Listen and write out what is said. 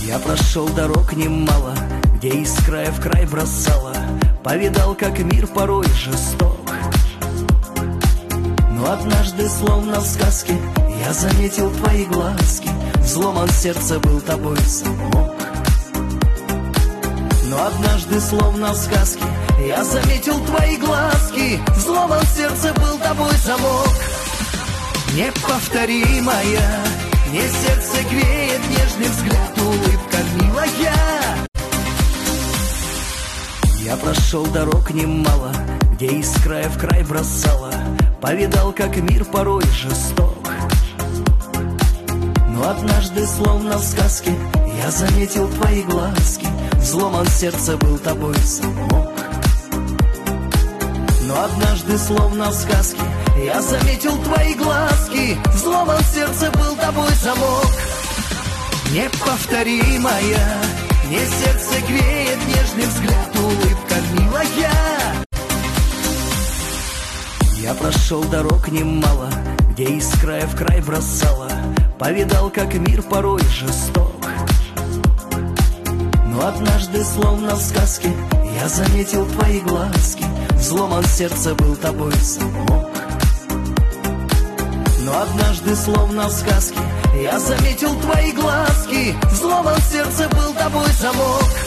Я прошел дорог немало, где из края в край бросала, повидал, как мир порой жесток. Но однажды, словно в сказке, я заметил твои глазки, взломан сердце был тобой замок. Но однажды, словно в сказке, я заметил твои глазки, взломан сердце был тобой замок. Неповторимая, мне сердце греет нежный взгляд, улыбка милая. Я прошел дорог немало, где из края в край бросала, повидал, как мир порой жесток. Но однажды, словно в сказке, я заметил твои глазки, взломан сердце был тобой замок. Но однажды, словно в сказке, я заметил твои глазки, взломан сердце был тобой замок. Неповторимая, мне сердце греет нежный взгляд, улыбка милая. Я прошел дорог немало, где из края в край бросала, повидал, как мир порой жесток. Но однажды, словно в сказке, я заметил твои глазки, взломан сердце был тобой замок. Но однажды, словно в сказке, я заметил твои глазки, взломан сердце был тобой замок.